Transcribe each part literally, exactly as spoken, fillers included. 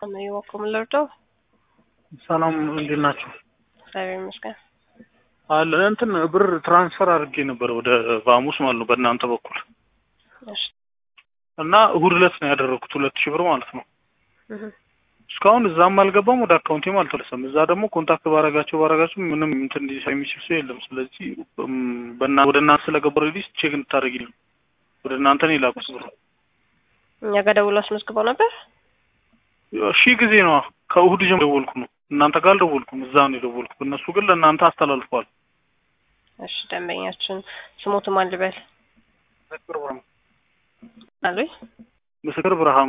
ነው የወኩም ለርዶ ሰላም እንዴት ናችሁ? እግዚአብሔር ይመስገን። አለ እንትን ብር ትራንስፈር አድርጌ ነበር ወደ ቫሙስ ማለት ነው በእናንተ በኩል እሺ እና እሑድ ዕለት ነው ያደረኩት ሁለት ሺህ ብር ማለት ነው። እህ እስካሁን እዛም አልገባም ወደ አካውንቴም አልተለሰም። እዛ ደግሞ ኮንታክት ባረጋቸው ባረጋቸው ምንም እንትን እንዲሳይ የሚችል ሰው የለም። ስለዚህ በእና ወደ እናንተ ስለገባው ሪሊስ ቼክ እንድታደርጊልኝ ወደ እናንተ ነው የላኩት ብር። እኛ ጋር ደውሎ አስመዝግበው ነበር። ሺህ ጊዜ ነው ከእሑድ ጀምሮ ደወልኩ ነው እናንተ ጋር አልደወልኩም። እዛ ነው የደወልኩት። እነሱ ግን ለእናንተ አስተላልፈዋል። እሺ ደንበኛችን ስሞቱ ማን ልበል? ምስክር ብርሃኑ አሉኝ። ምስክር ብርሃኑ።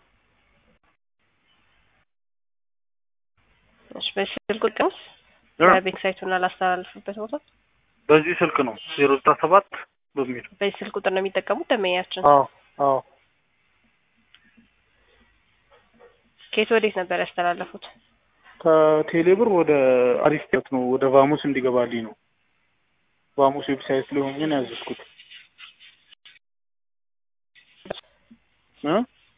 እሺ በስልክ ቁጥር በቤት ሳይቱን አላስተላልፍበት ቦታ በዚህ ስልክ ነው ዜሮ ዘጠኝ ሰባት በሚል በዚህ ስልክ ቁጥር ነው የሚጠቀሙት ደንበኛችን። አዎ አዎ። ከየት ወዴት ነበር ያስተላለፉት? ከቴሌብር ወደ አሪፍቴት ነው ወደ ቫሙስ እንዲገባልኝ ነው። ቫሙስ ዌብሳይት ላይ ሆኜ ነው ያዘዝኩት እ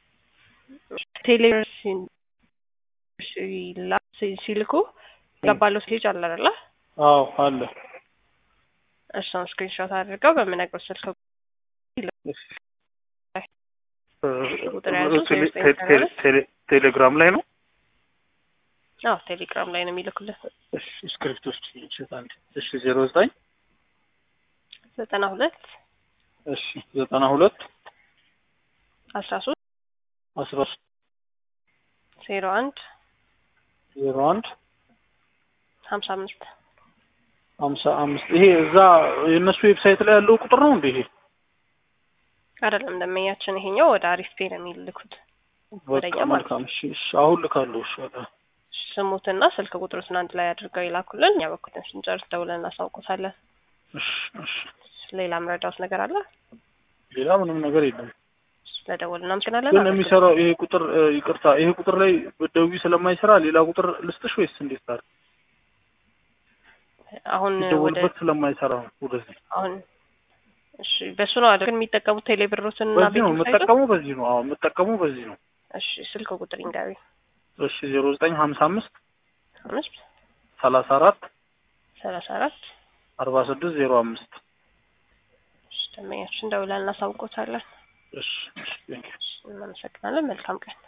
ቴሌብር ሲላ ሲልኩ ገባለው ሴጅ አለ አይደል? አዎ አለ። እሱን ስክሪንሾት አድርገው በምነግረው ስልክ ቴሌግራም ላይ ነው። አዎ ቴሌግራም ላይ ነው የሚልኩልህ። እሺ ስክሪፕት ውስጥ ይችላል። እሺ ዜሮ ዘጠኝ ዘጠና ሁለት እሺ ዘጠና ሁለት አስራ ሶስት አስራ ሶስት ዜሮ አንድ ዜሮ አንድ ሀምሳ አምስት ሀምሳ አምስት ይሄ እዛ የእነሱ ዌብሳይት ላይ ያለው ቁጥር ነው እንዴ? ይሄ አይደለም ደንበኛችን፣ ይሄኛው ወደ አሪፍ ፔ ነው የሚልኩት ወደኛ ማለት ነው። እሺ እሺ አሁን ልካለሁ። እሺ ስሙትና ስልክ ቁጥሩን አንድ ላይ አድርገው ይላኩልን። እኛ በኩልን ስንጨርስ ደውለን እናሳውቆታለን። እሺ እሺ። ሌላ ምረዳውስ ነገር አለ? ሌላ ምንም ነገር የለም። ስለደወልን እናመሰግናለን። ግን የሚሰራው ይሄ ቁጥር ይቅርታ፣ ይሄ ቁጥር ላይ በደውይ ስለማይሰራ ሌላ ቁጥር ልስጥሽ ወይስ እንዴት ታር? አሁን ወደ ስለማይሰራ ነው ወደዚህ አሁን እሺ፣ በሱ ነው አይደል የሚጠቀሙት ቴሌብሮትን እና ቤት ነው የምጠቀመው። በዚህ ነው አዎ የምጠቀመው በዚህ ነው። እሺ ስልክ ቁጥር ይንገሪ። እሺ ዜሮ ዘጠኝ ሀምሳ አምስት አምስት ሰላሳ አራት ሰላሳ አራት አርባ ስድስት ዜሮ አምስት። እሺ ደንበኛችን ደውለን እናሳውቆታለን። እሺ እሺ። እናመሰግናለን። መልካም ቀን።